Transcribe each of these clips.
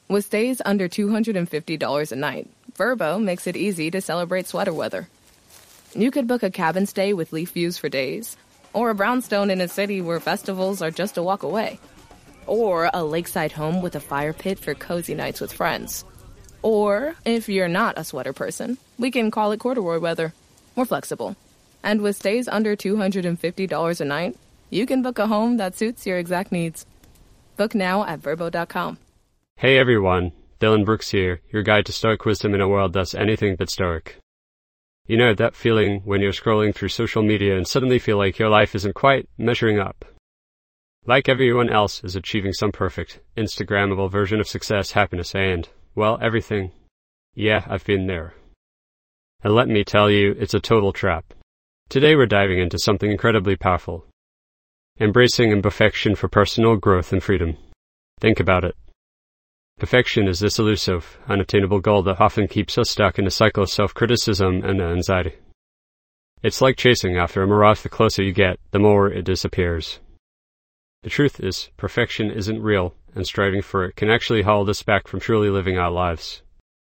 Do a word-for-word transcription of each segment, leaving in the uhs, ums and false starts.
With stays under two hundred fifty dollars a night, Vrbo makes it easy to celebrate sweater weather. You could book a cabin stay with leaf views for days, or a brownstone in a city where festivals are just a walk away, or a lakeside home with a fire pit for cozy nights with friends. Or, if you're not a sweater person, we can call it corduroy weather. We're flexible. And with stays under two hundred fifty dollars a night, you can book a home that suits your exact needs. Book now at Vrbo dot com. Hey everyone, Dylan Brooks here, your guide to Stoic wisdom in a world that's anything but stoic. You know that feeling when you're scrolling through social media and suddenly feel like your life isn't quite measuring up. Like everyone else is achieving some perfect, Instagrammable version of success, happiness, and, well, everything. Yeah, I've been there. And let me tell you, it's a total trap. Today we're diving into something incredibly powerful. Embracing imperfection for personal growth and freedom. Think about it. Perfection is this elusive, unattainable goal that often keeps us stuck in a cycle of self-criticism and anxiety. It's like chasing after a mirage. The closer you get, the more it disappears. The truth is, perfection isn't real, and striving for it can actually hold us back from truly living our lives.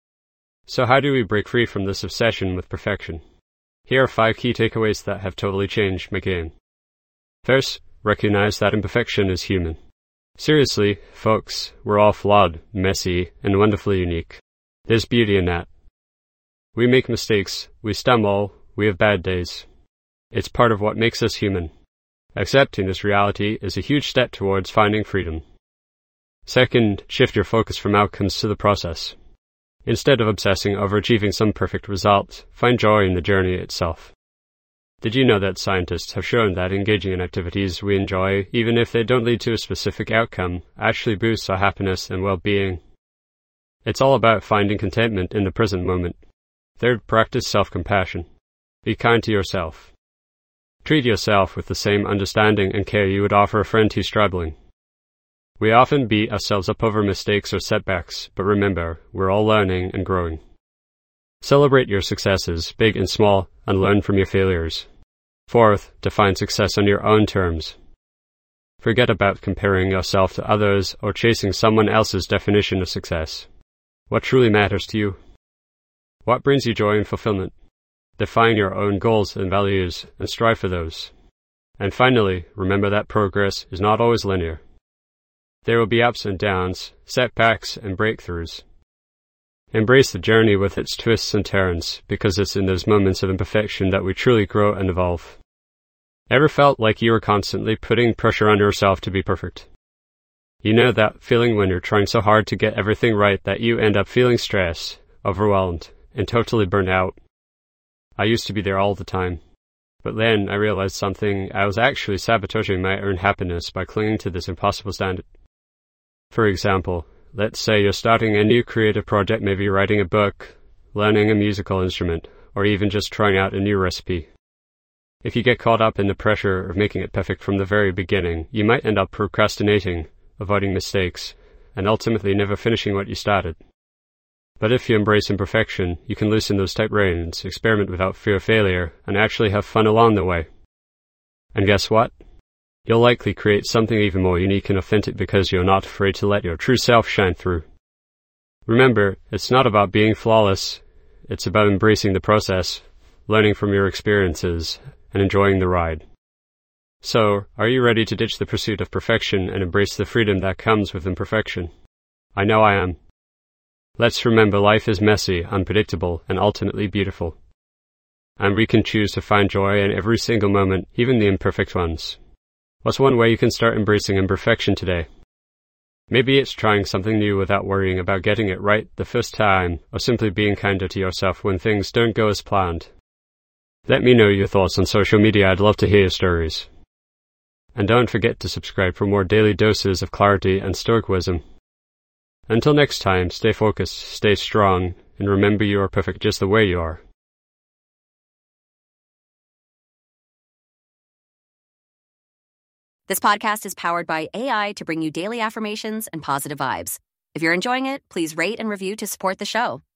So how do we break free from this obsession with perfection? Here are five key takeaways that have totally changed my game. First, recognize that imperfection is human. Seriously, folks, we're all flawed, messy, and wonderfully unique. There's beauty in that. We make mistakes, we stumble, we have bad days. It's part of what makes us human. Accepting this reality is a huge step towards finding freedom. Second, shift your focus from outcomes to the process. Instead of obsessing over achieving some perfect result, find joy in the journey itself. Did you know that scientists have shown that engaging in activities we enjoy, even if they don't lead to a specific outcome, actually boosts our happiness and well-being? It's all about finding contentment in the present moment. Third, practice self-compassion. Be kind to yourself. Treat yourself with the same understanding and care you would offer a friend who's struggling. We often beat ourselves up over mistakes or setbacks, but remember, we're all learning and growing. Celebrate your successes, big and small, and learn from your failures. Fourth, define success on your own terms. Forget about comparing yourself to others or chasing someone else's definition of success. What truly matters to you? What brings you joy and fulfillment? Define your own goals and values and strive for those. And finally, remember that progress is not always linear. There will be ups and downs, setbacks and breakthroughs. Embrace the journey with its twists and turns, because it's in those moments of imperfection that we truly grow and evolve. Ever felt like you were constantly putting pressure on yourself to be perfect? You know that feeling when you're trying so hard to get everything right that you end up feeling stressed, overwhelmed, and totally burnt out? I used to be there all the time. But then I realized something. I was actually sabotaging my own happiness by clinging to this impossible standard. For example, let's say you're starting a new creative project, maybe writing a book, learning a musical instrument, or even just trying out a new recipe. If you get caught up in the pressure of making it perfect from the very beginning, you might end up procrastinating, avoiding mistakes, and ultimately never finishing what you started. But if you embrace imperfection, you can loosen those tight reins, experiment without fear of failure, and actually have fun along the way. And guess what? You'll likely create something even more unique and authentic because you're not afraid to let your true self shine through. Remember, it's not about being flawless. It's about embracing the process, learning from your experiences, and enjoying the ride. So, are you ready to ditch the pursuit of perfection and embrace the freedom that comes with imperfection? I know I am. Let's remember life is messy, unpredictable, and ultimately beautiful. And we can choose to find joy in every single moment, even the imperfect ones. What's one way you can start embracing imperfection today? Maybe it's trying something new without worrying about getting it right the first time, or simply being kinder to yourself when things don't go as planned. Let me know your thoughts on social media. I'd love to hear your stories. And don't forget to subscribe for more daily doses of clarity and stoic wisdom. Until next time, stay focused, stay strong, and remember you are perfect just the way you are. This podcast is powered by A I to bring you daily affirmations and positive vibes. If you're enjoying it, please rate and review to support the show.